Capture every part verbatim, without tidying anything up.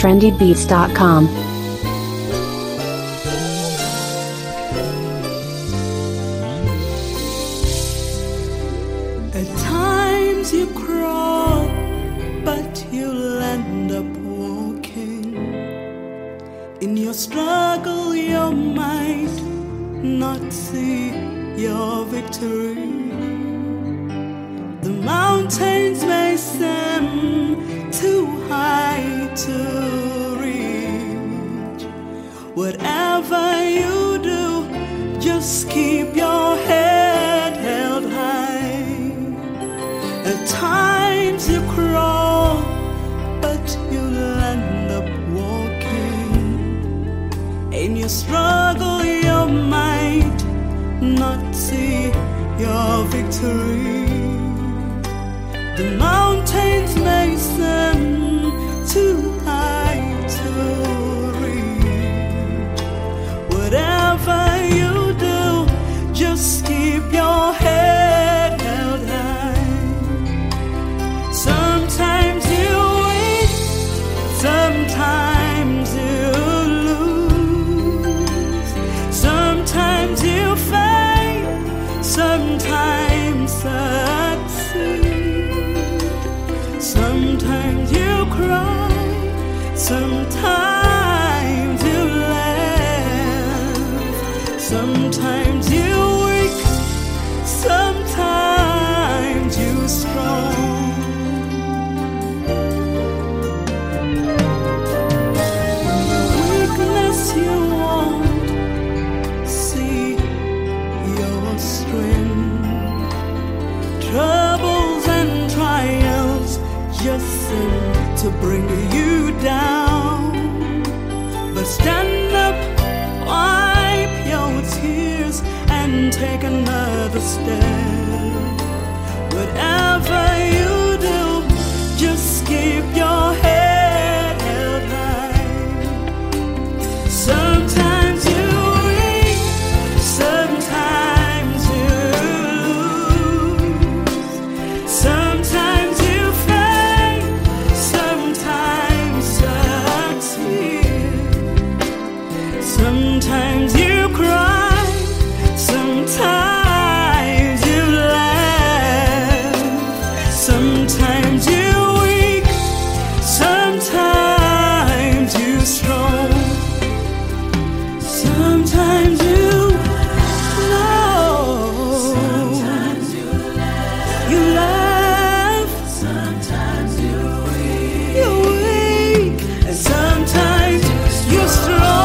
trendy beats dot com. At times you crawl, but you'll end up walking. In your struggle you might not see your victory. The mountains may seem too high to reach. Whatever you do, just keep your head held high. At times you crawl, but you'll end up walking. In your struggle you might not see your victory. The mountains may seem too high to reach. Whatever you do, just keep your head held high. Sometimes you win, sometimes you lose. Sometimes you fail, sometimes succeed. Sometimes you cry, sometimes you laugh. Sometimes you weak, sometimes you strong. In your weakness you won't see your strength. Troubles and trials just seem to bring you down. But stand up, wipe your tears, and take another step. Whatever you do, just keep your head held high. Sometimes you win, sometimes you lose. Sometimes you sometimes you cry, sometimes you laugh. Sometimes you weak, sometimes you strong. Sometimes you know, sometimes you laugh, you laugh. Sometimes you're weak, you're weak, and sometimes you're strong.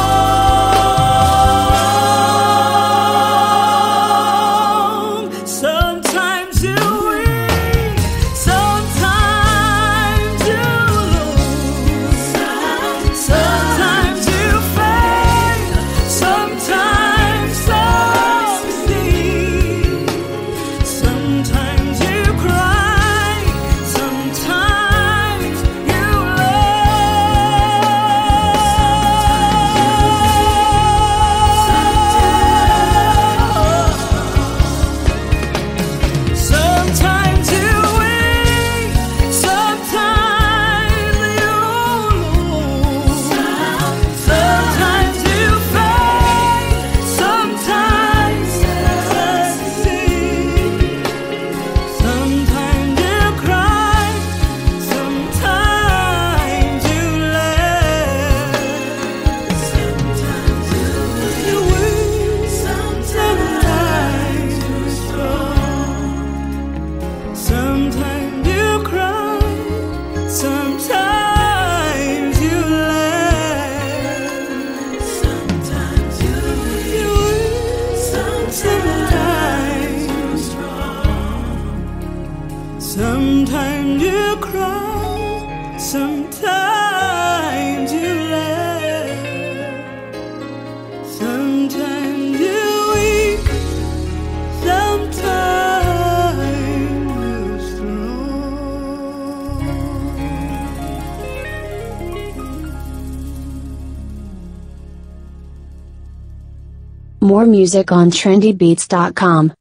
Sometimes you cry, sometimes you laugh. Sometimes you weak, sometimes you're strong. More music on trendy beats dot com.